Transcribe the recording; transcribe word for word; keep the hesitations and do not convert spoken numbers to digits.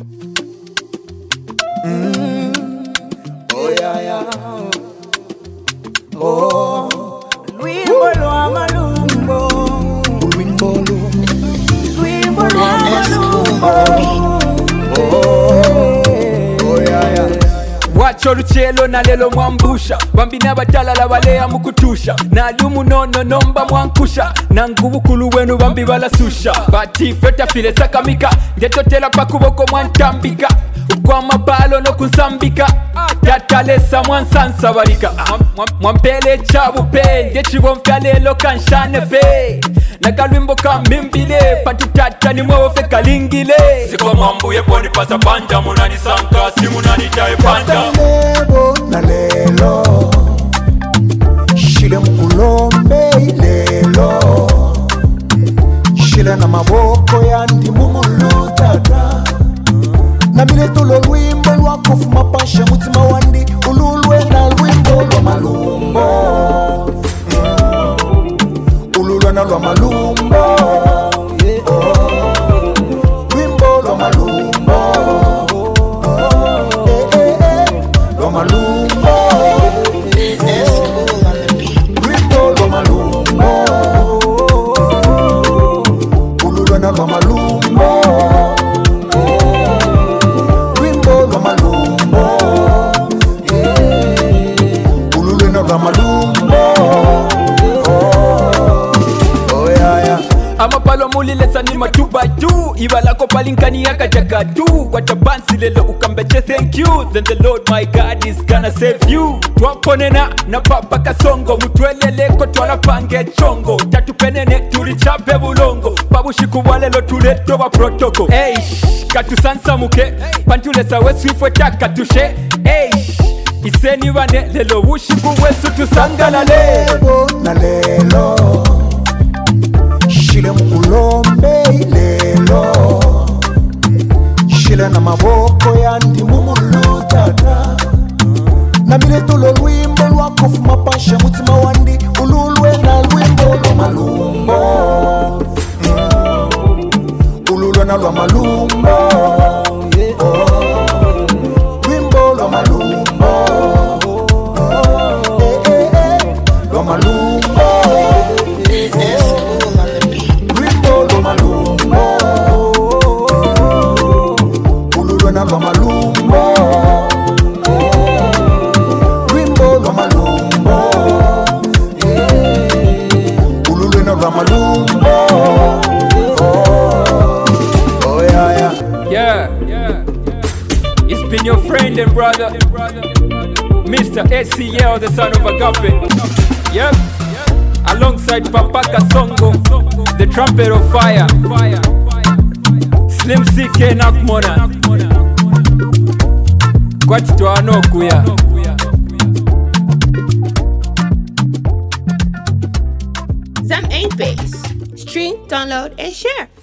Mm. Oh yeah yeah. Oh. Luimbolo amalumbo. Luimbolo. Luimbolo amalumbo. Oh. Oh yeah yeah. Wacho luchelo na lelo mwambusha Bambina batala la walea mukutusha Na lumu nono nomba mwankusha Na nguvu kulu wenu bambi bala susha Bati feta file sakamika Ngeto tela pakuboko mwantambika Ukwa mabalo no kusambika Tatalesa mwansansa barika Mwampele chabu pe Ngechibo mfyalelo kanshane fe Nakalwimbo kamimbile Patutata ni mwewe kalingile Siko mambu ye poni pasa panja Munani sanka si munani jae panja Lebo na lelo Shile mkulombe lelo Shile na maboko ya ndi mumulutata Na mile tulo lwimbo lwako fuma pasha mutima wandi Ululwe na lwimbo lwa malumbo Ululwe na lwa malumbo Lwimbo lwa malumbo Lwa malumbo Lwimbo lwa malumbo Ululwe na lwa malumbo Amapalo mulilesa ni matuba tu Ibalako palinkani yaka jaka tu Kwa tabansi lelo ukambeche thank you Then the Lord my God is gonna save you Twaponena na papa kasongo Mutweleleko twala pange chongo Tatupenene tulichape bulongo Pabushiku walelo tuleto wa protoko Eish, katusansa muke Pantulesa wesu taka tushe Eish, iseni wane lelo wushiku wesu tusangalale Lebo na lelo Shile mkulombe lelo Shile na maboko ya ndi mumulutata Na mile tulo lwimbo lwako fuma pasha mutima wandi Ululwe na lwimbo lwa malumbo Ululwe na lwa malumbo Lwimbo lwa malumbo Lwa malumbo Lwa malumbo Lwimbo lwa malumbo Ululwe na lwa malumbo Oh yeah yeah Yeah, yeah. It's been your friend and brother Mister A C L, the son of Agape. Yep. Alongside Papa Kasongo, the trumpet of fire. Slim C K Nakmona. Kwati tuano kuya. Zam ain't bass. Stream, download, and share.